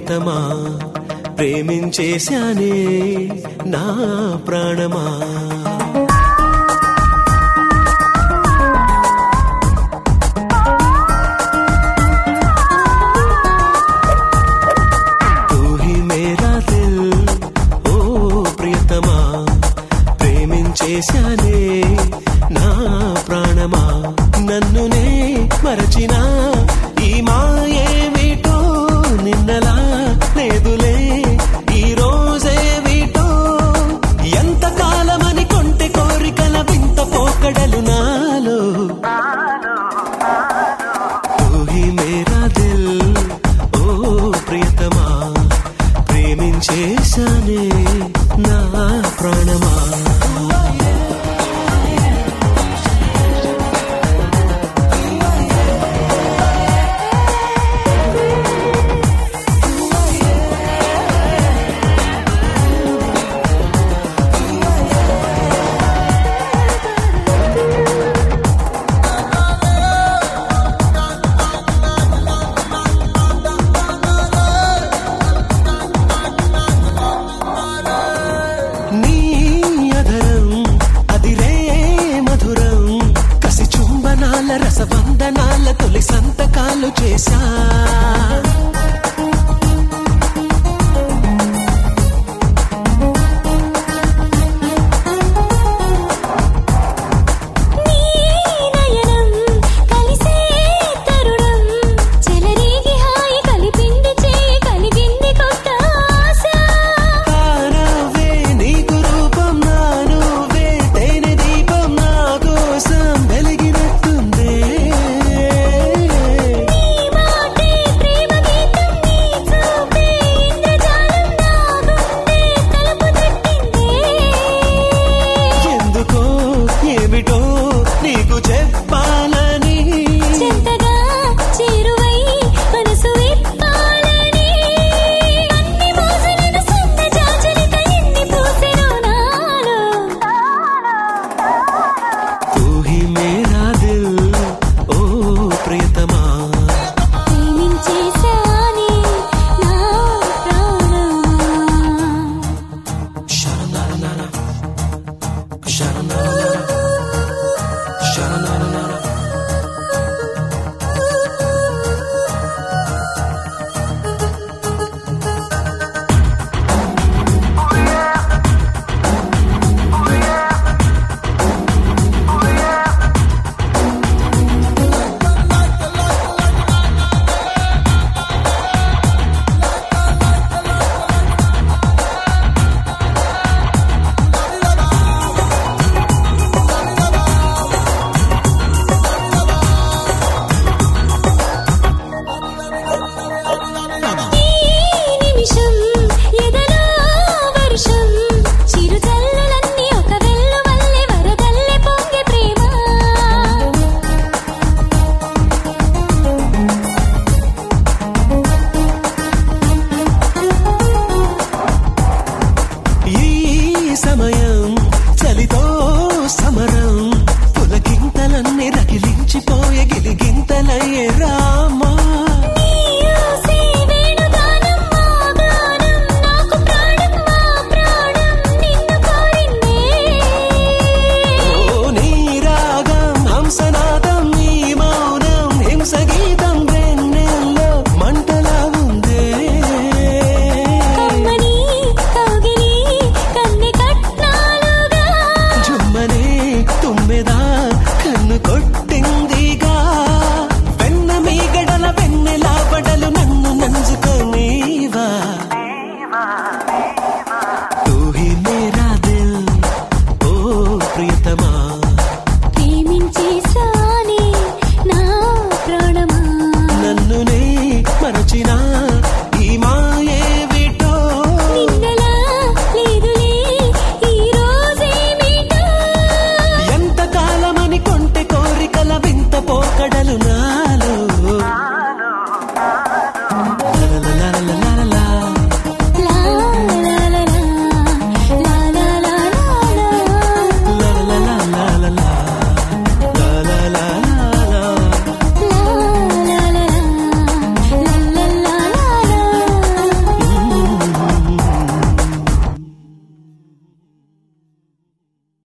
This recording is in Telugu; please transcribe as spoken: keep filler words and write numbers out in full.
ప్రియతమా ప్రేమించేశానే నా ప్రాణమా. తూ హీ మేరా దిల్ ఓ ప్రియతమా ప్రేమించేశానే నా ప్రాణమా. నన్నునే మరచినా ఈ మాయేమిటో నిన్నలా లేదులే ఈ రోజే వీటో. ఎంత కాలమని కొంటె కోరికల వింత పోకడలు నాలో. తూ హీ మేరా దిల్ ఓ ప్రియతమా ప్రేమించేశానే నా ప్రాణమా. రసబంధనాల తొలి సంతకాలు చేశా. నీకు చెప్పాలని చెంతగా చేరువై మనసు విప్పాలని అన్ని మోసలను సొంత జాజలిత ఎన్ని పూసెను నాలో. తూ హీ మేరా దిల్ ఓ ప్రియతమా ప్రేమించేశానే నా ప్రాణమా. శరణానా శరణానా సమయం చలితో సమరం పులకింతలన్నీ రగిలించిపోయే గిలిగింతలయ్యేరా.